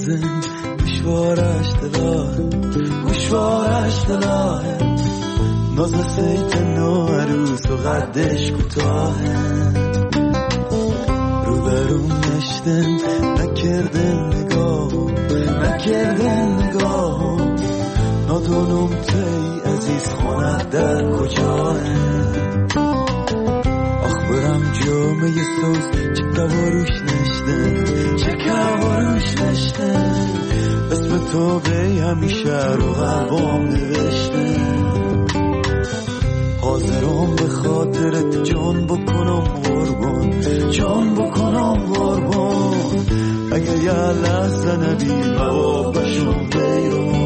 سازن گوشوارش دلاهه ناز سیت نوروز و قدش کوتاهه رو برون نشتن نکردن نگاه نادونم تی عزیز خونت در کجاه آخ برم جامعه سوز چه کواروش نشتن اسم تو به همیشه رو قلبم نوشته حاضرم به خاطرت جان بکنم قربان اگه یه لحظه نبی و بشم بیرون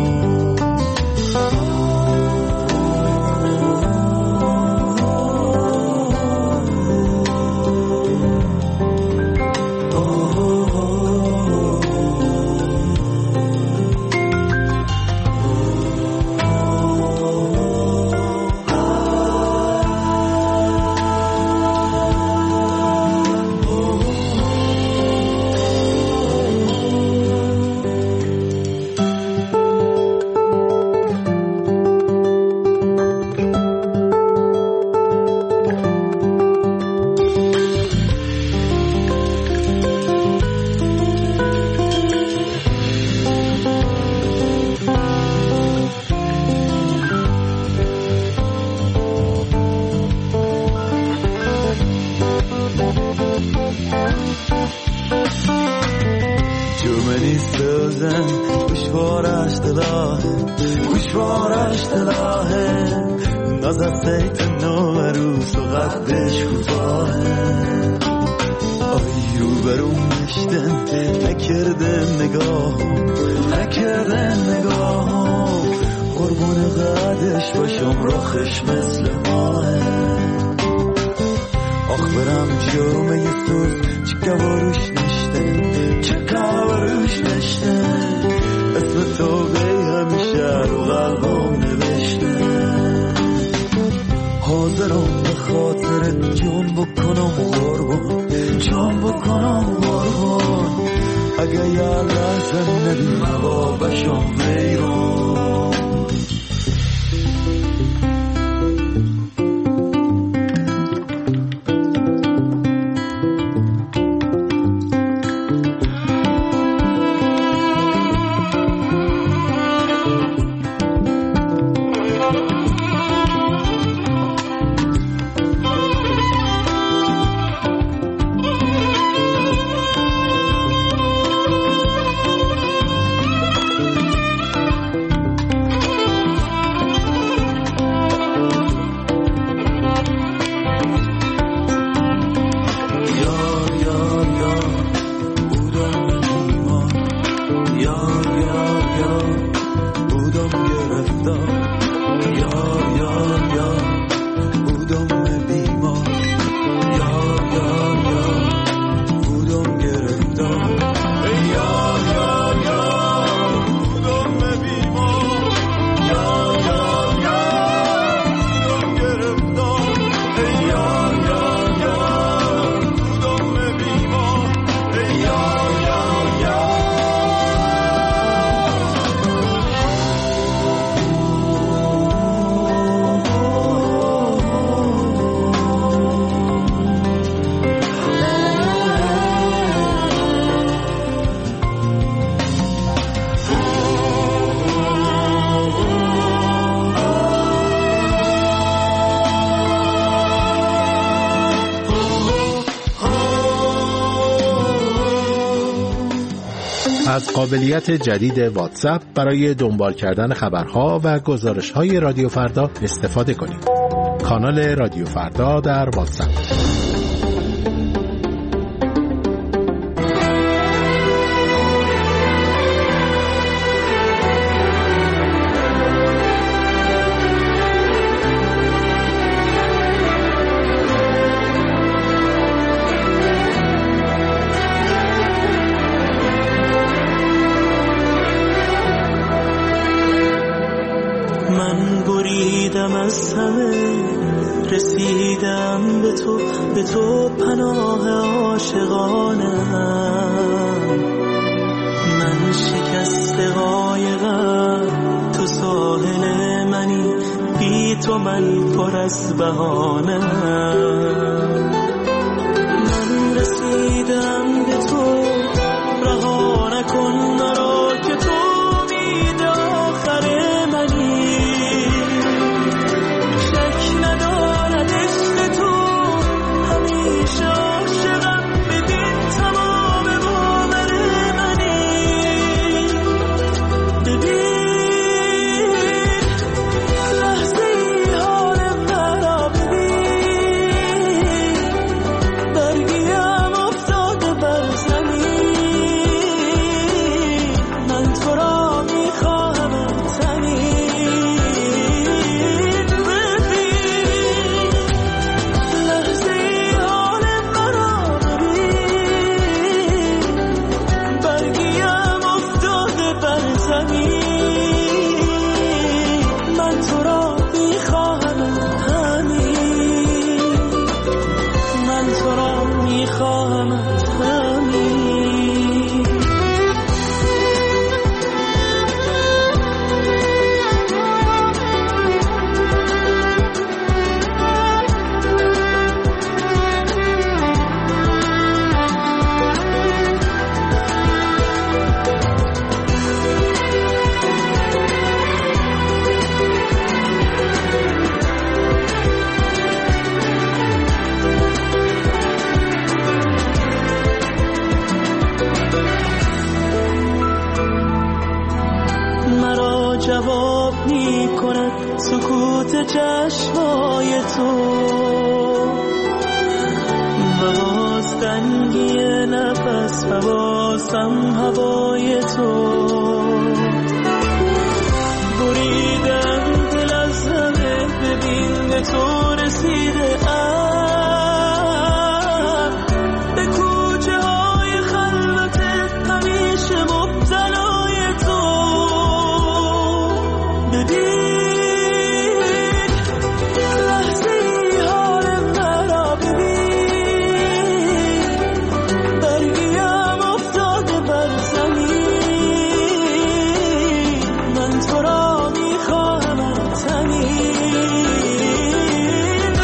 گوشوارش دلاهه ناز سیت نوروز و قدش کوتاهه آی رو برون نشتن نکردن نگاه قربون قدش باشم رخش مثل ماه آخ برم جامعه سوز چه کواروش نشتن اسم تو به همیشه رو قلبم نوشته حاضرم به خاطرت جان بکنم قربان اگه یه لحظه نبی مبا بشم بیرون از قابلیت جدید واتساپ برای دنبال کردن خبرها و گزارش‌های رادیو فردا استفاده کنید. کانال رادیو فردا در واتساپ. از همه رسیدم به تو پناه عاشقانم من مثل قایقم تو ساحل منی، بی تو من پر از بهانه. من رسیدم به تو، رها نکن مرا که تو امید آخر منی. شک ندارد عشق تو، همیشه عاشقم، ببین تمام باور منی. ببین لحظه ای حال مرا، ببین برگیم افتاده بر زمین. من تو را میخواهم تنین. ببین لحظه ای حال مرا، ببین برگیم افتاده بر زمین. من تو را میخواهم همین. من تو را میخواهم همین. مرا جواب می کند سکوت چشمای تو، و باز تنگی نفس و بازم هوای تو. بریدم دل از همه، ببین به تو رسیده ام. به کوچه های خلوت همیشه مبتلای تو. ببین لحظه ای حال مرا، ببین برگیم افتاده بر زمین. من تو را میخواهم تنین.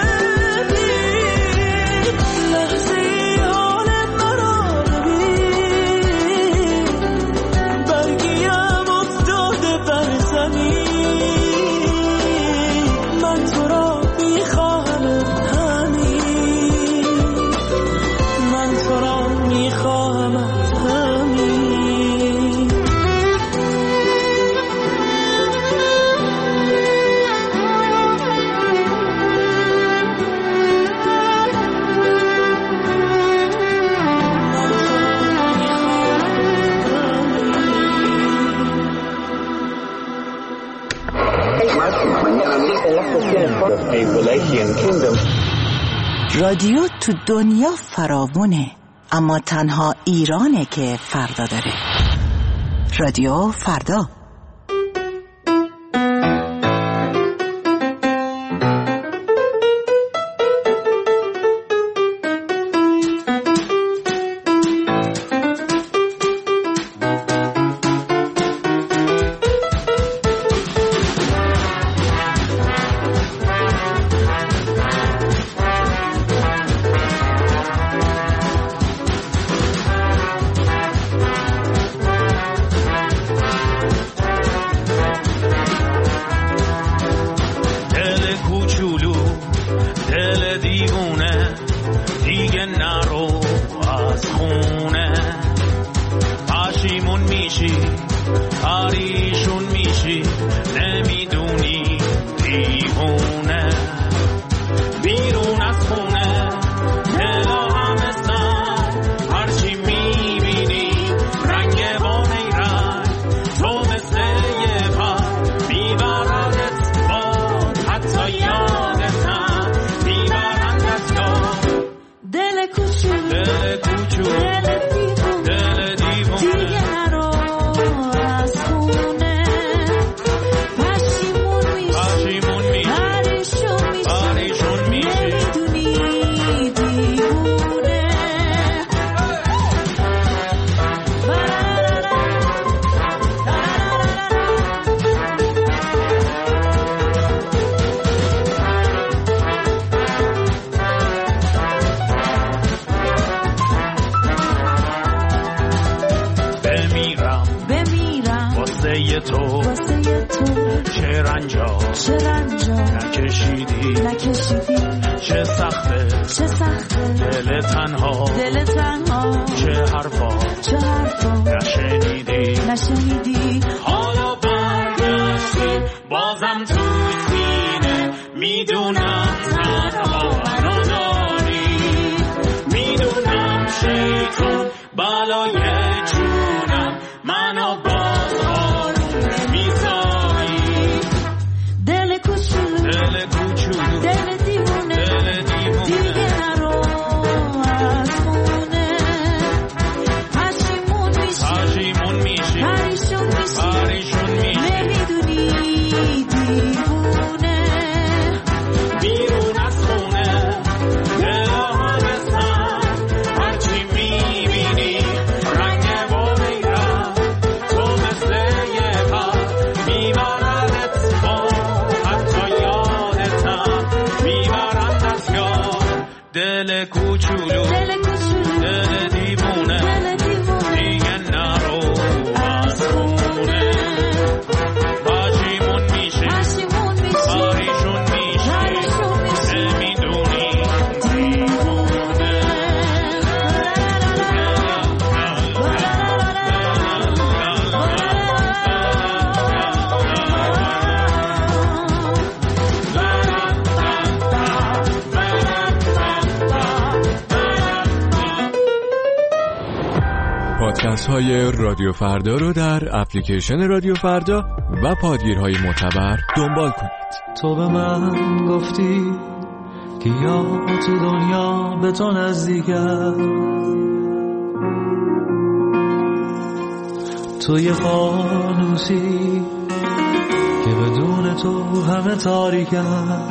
ببین لحظه ای حال مرا، ببین برگیم افتاده بر زمین. من تو را میخواهم همین. من تو را میخواهم همین. رادیو تو دنیا فراوونه، اما تنها ایرانه که فردا داره. رادیو فردا. چه رنجا نکشیدی چه سخته دل تنها چه حرفا نشنیدی حالا برگشتی بازم تو سینه میدونم تنها منو داری میدونم شیطون بالای جونم منو باز آروم نمیذاری دل کوچولو دل دیوونه دیگه نرو از خونه پشیمون میشی پریشون میشی نمیدونی دیوونه بیرون از خونه دل همه سر هرچی میبینی رنگ باریرم تو مثل یه پر میبردت با حتی یادتم میبرم دستگاه دل کوچولو دل دیوونه دیگه نرو از خونه پشیمون میشی پریشون میشی نمیدونی دیوونه پادکست های رادیو فردا رو در اپلیکیشن رادیو فردا و پادگیرهای معتبر دنبال کنید. تو به من گفتی که یا تو دنیا به تو نزدیکم، تو یه فانوسی که بدون تو همه تاریکم.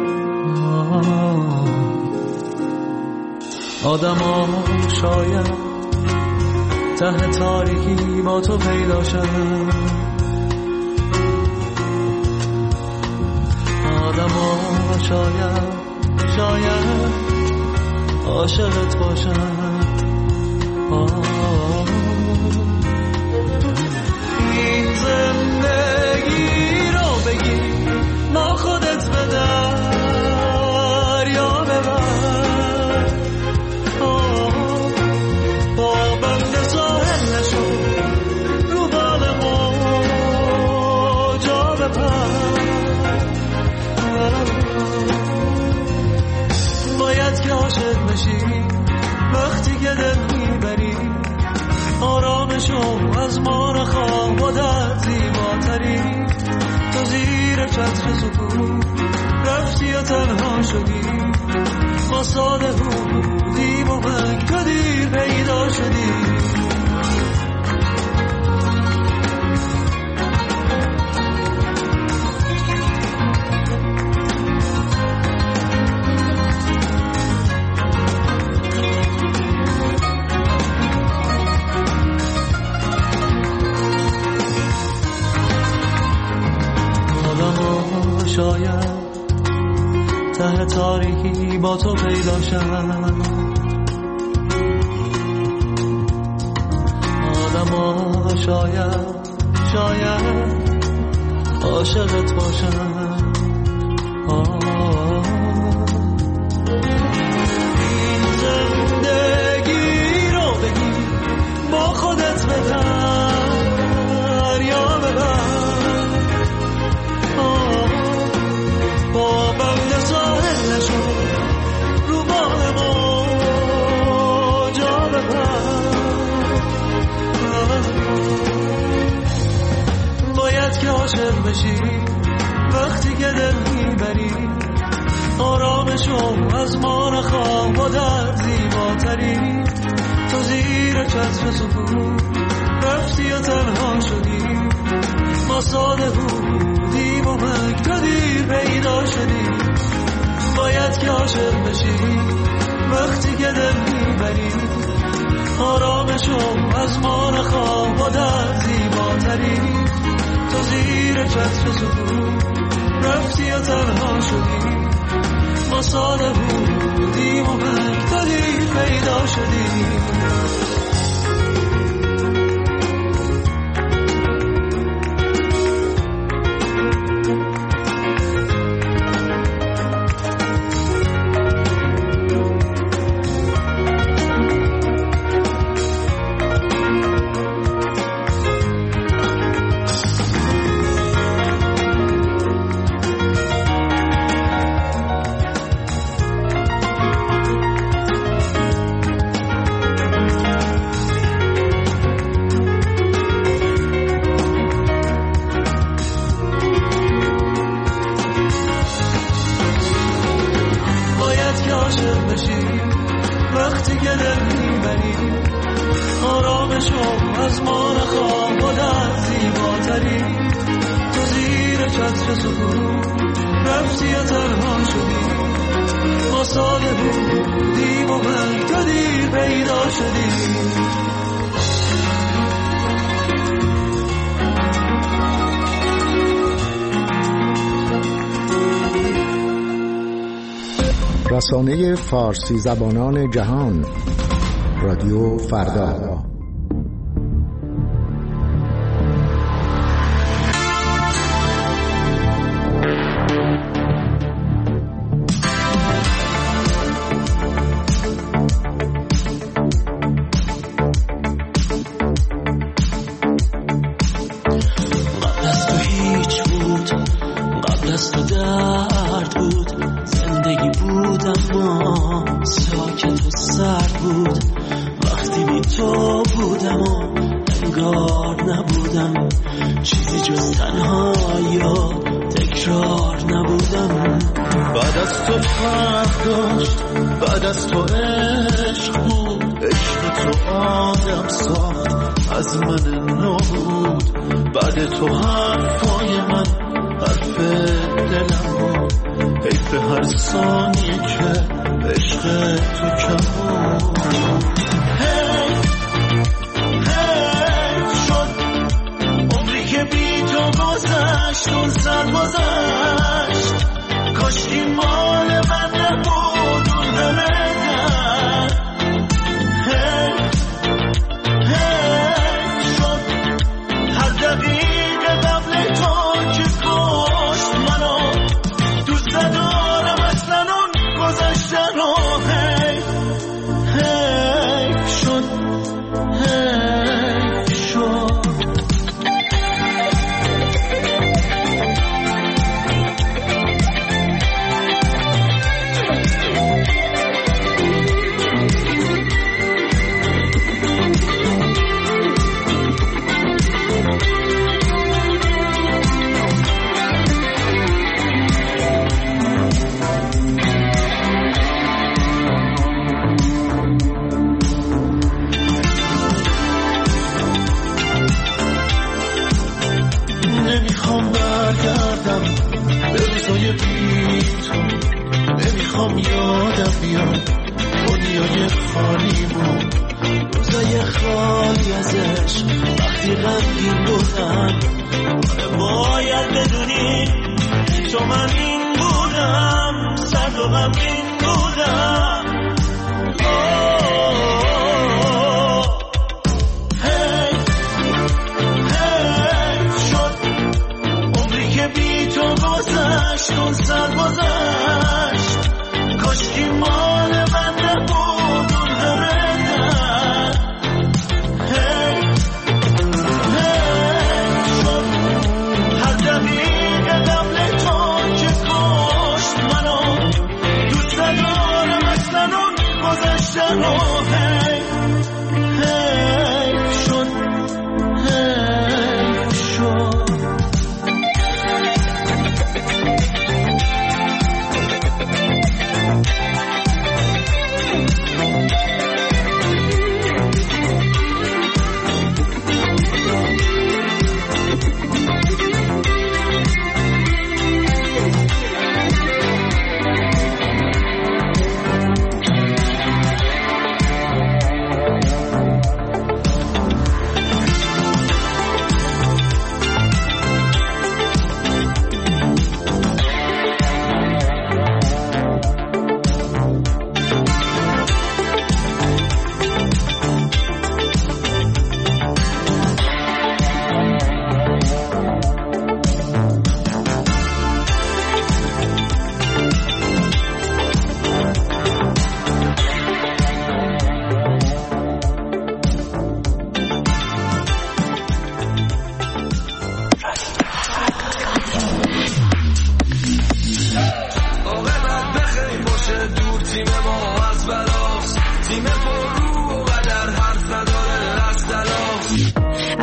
آدم ها شاید ته تاریکی با تو پیدا شدن، آدم ها شاید عاشقت باشن. این زندگی رو بگی ما خودت به دریا ببر، با بند ساحل نشو رو بال موجا بپر. باید که عاشق بشی وقتی که دل میبری، آرامشو از ما نخواه و در زیباتری. تو زیر چتر سکون رفتی و تنها شدی، ما ساده بودیم و من که دیر پیدا شدی. شاید ته تاریکی با تو پیدا شدن، آدم ها شاید عاشقت باشن. این زندگی رو بگی با خودت به دریا ببر، با بند ساحل نشو رو بال موجا بپر. باید که عاشق بشی وقتی که دل میبری، آرامشو از ما نخواه و در زیباتری. تو زیر چتر سکون رفتی و تنها شدی، ما ساده بودیم و من که دیر پیدا شدی. باید که عاشق بشی وقتی که دل میبری، آرامشو از ما نخواه و در زیباتری. تو زیر چتر سکون رفتی و تنها شدی، ما ساده بودیم و من که دیر پیدا شدی. وقتی که دل میبری آرامشو از ما نخواه و در زیباتری تو زیر چتر سکون رفتی و تنها شدی ما ساده بودیم و من تو دیر پیدا شدی رسانه فارسی زبانان جهان رادیو فردا. بعد از تو عشق بود، عشق تو آدم ساخت از من نبود. بعد تو حرفای من حرف دلم بود، حیف هر ثانیه که عشق تو کم بود. شد عمری که بی تو گذشت، اون سر گذشت، کاشکی مال من نبود اون همه در. شد هر دقیقه قبل تو که کشت منو، دوست ندارم اصلا اون گذشتن رو. شد شد نمیخوام برگردم به روزای بی تو، نمیخوام یادم بیاد دنیای خالیمون، روزای خالی از عشق وقتی غمگین بودم. باید بدونی تو من این بودم، سرد و غمگین بودم. بی تو گذشت، اون سر گذشت، کاشکی مال من نبود اون همه در. شد هر دقیقه قبل تو که کشت منو، دوست ندارم اصلا اون گذشتن رو. شد شد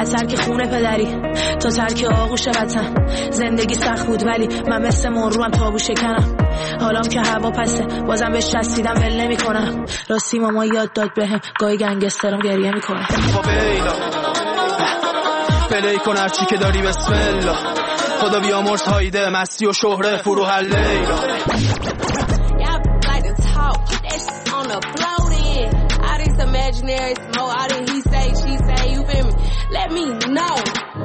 از ترک خونه پدری تا ترک آغوش وطن. زندگی سخت بود ولی من مثل مروم تابو شکنم. حالام که هوا پسه بازم بهش چسبیدم ول نمی‌کنم. راستی ماما یاد داد بهم گاهی گنگسترم گریه میکنه. پلی کن هرچی که داری بسم الله. خدا بیامرز هایده مستی و شهره فروح لیلا. Imaginary smoke, all that he say, she say, you feel me? Let me know.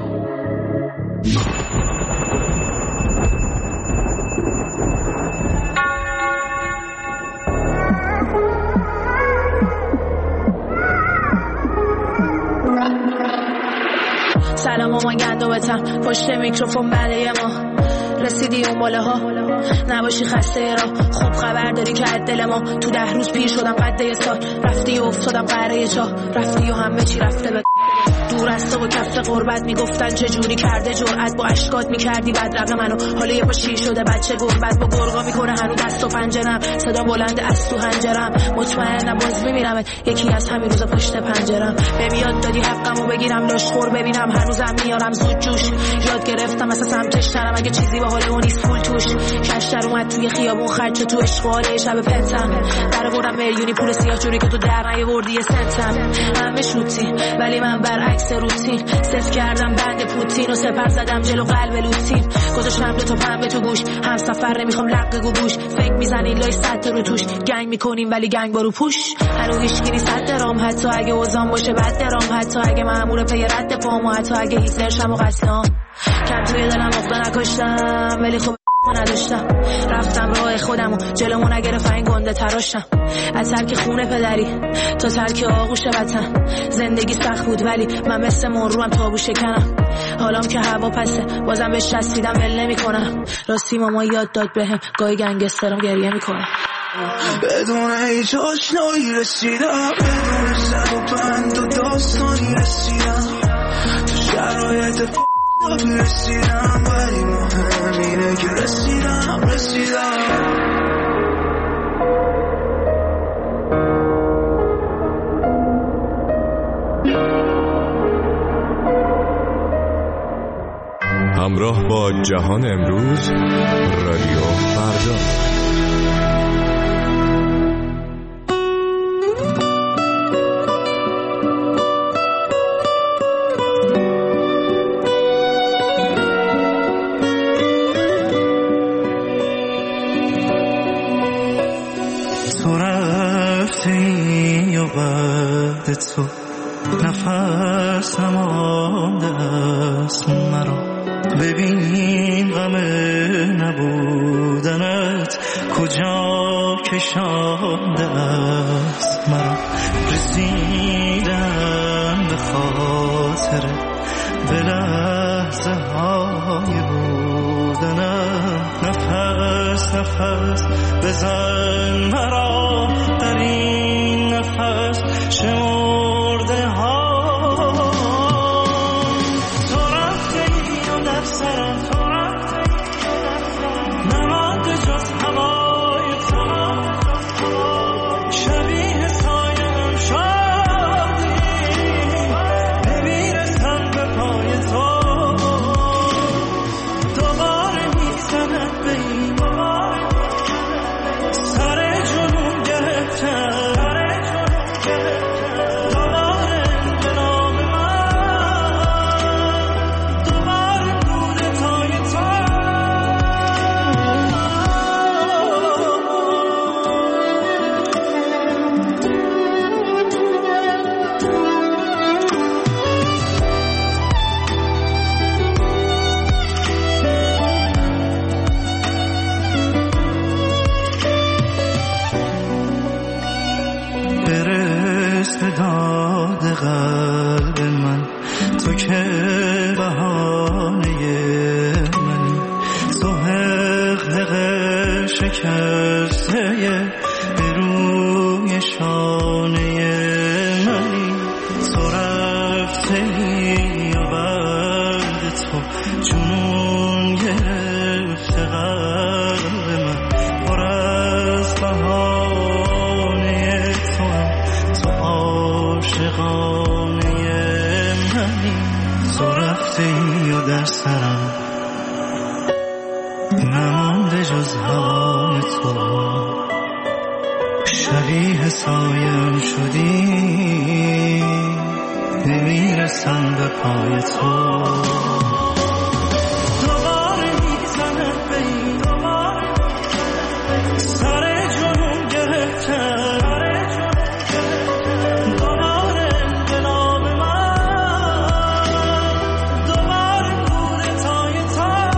سلام مامان گندوبتم پشت میکروفون بله ما رسیدی اون باله ها نباشی خسته را خوب خبر داری که از دل ما تو 10 روز پیر شدم قد یه سال رفتی و افتادم قره جا رفتی و همه چی رفته به دور از تو و کف قربت میگفتن چه جوری کرده جرأت با اشکات میکردی بدرقه منو حالا یه پا شیر شده بچه گربت با گرگا میکنه هنو دست و پنجرم صدا بلند از تو هنجرم مطمئنم باز میمیرم یکی از همین روزا پشت پنجرم به یاد دادی حقمو بگیرم لاشخور ببینم هنوزم میارم زود جوش یاد گرفتم مثلا سمتش ترم اگه چیزی به حال اون نیست پول توش کشتر اومد توی خیابون خرج تو اشغال شب پنتم در بردم میلیونی پول سیاه جوری که تو در نیاوردی یه سنتم همه شوتی ولی من برعکس روتین صف کردم بند پوتین و سپر زدم جلو قلب لوتین گذاشتم دو تا پنبه تو گوش هم سفر نمیخوام لق گوش فکر میزنین لای صد رو توش گنگ میکنیم ولی گنگ بارو پوش هنو هیچکی نیست صد درام حتی اگه وزام باشه بد درام حتی اگه مامور پی رد پامو حتی اگه هیتلر شم و قتلام کم توی دلم اخدا نکشتم ولی خب نداشتم رفتم راه خودمو جلومو نگرفت این گنده تراشم از ترک خونه پدری تا ترک آغوش وطن زندگی سخت بود ولی من مثل مروم تابو شکنم حالام که هوا پسه بازم بهش چسبیدم ول نمی‌کنم راستی ماما یاد داد بهم گاهی گنگسترم گریه میکنه بدون هیچ آشنایی رسیدم بدون سر و بند و داستانی رسیدم تو شرایط رسیدم ولی مهم اینه که رسیدم همراه با جهان امروز رادیو فردا. تو نفس نمانده است مرا ببین غم نبودنت کجا کشانده است مرا رسیدم به خاطر به لحظه های بودنم نفس بزن مرا در این نفس شمرده ها تو رفتی و در سرم تو رفتی نمانده جز هوای تو شبیه سایه‌ام شدی نمیرسم به پای تو دوباره میزند به این سر جنون گرفتم داد قلب من تو که بهانه منی تو حق شکسته به روی شانه منی تو رفتی و بعد تو جنون گرفته قلب من پر از بهانه تو عاشقانه منی رفته ای و در سرم نمانده جز هوای تو، شبیه سایم شدی نمیرسم به پای تو. دوباره میزنه به این سر جنون گرفته، دوباره انقلاب من، دوباره کودتای تو.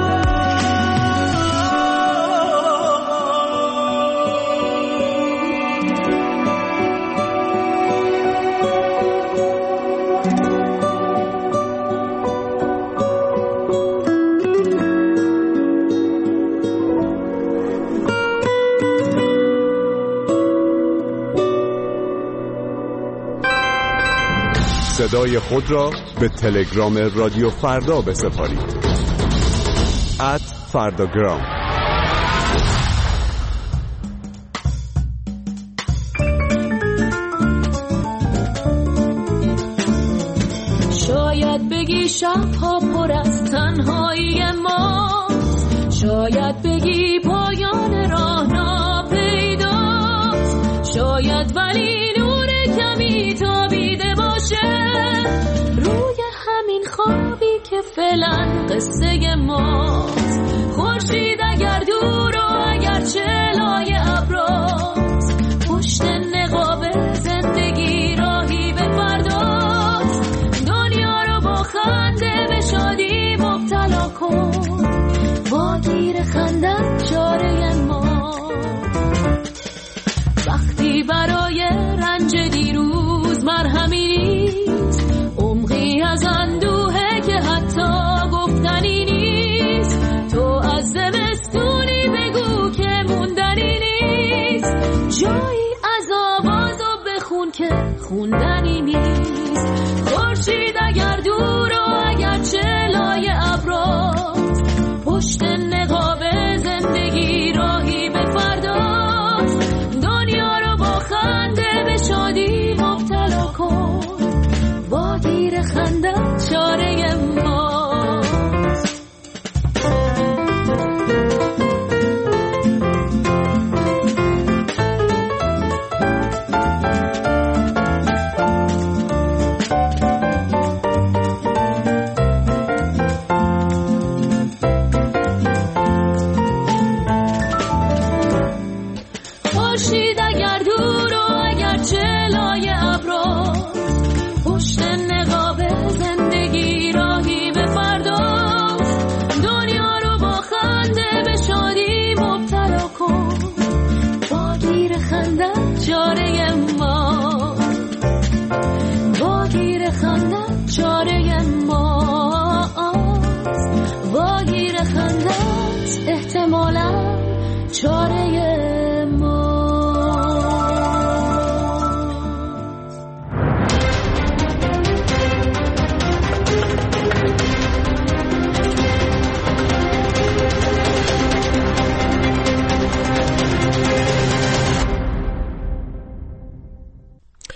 صدای خود را به تلگرام رادیو فردا بسپارید. @فرداگرام. شاید بگی شبها پر از تنهایی ما، شاید بگی پایان راه ناپیداست، شاید ولی نور کمی تابیده باشه روی همین خوابی که فعلا قصه ماست. خورشید اگر دور و اگر چلای ابراست، پشت نقاب زندگی راهی به فرداست. دنیا رو با خنده به شادی مبتلا کن، با گیر خندت چاره ما. وقتی برای رنج دیروز مرهمی نیست، عمقی از اندوهه که حتی گفتنی نیست. تو از زمستونی بگو که موندنی نیست، جایی از آواز و بخون که خوندنی نیست. خورشید اگر دور و اگر چلای ابراست، پشت نقاب زندگی راهی به فرداست. دنیا رو با خنده به شادی مبتلا کن، با گیر خنده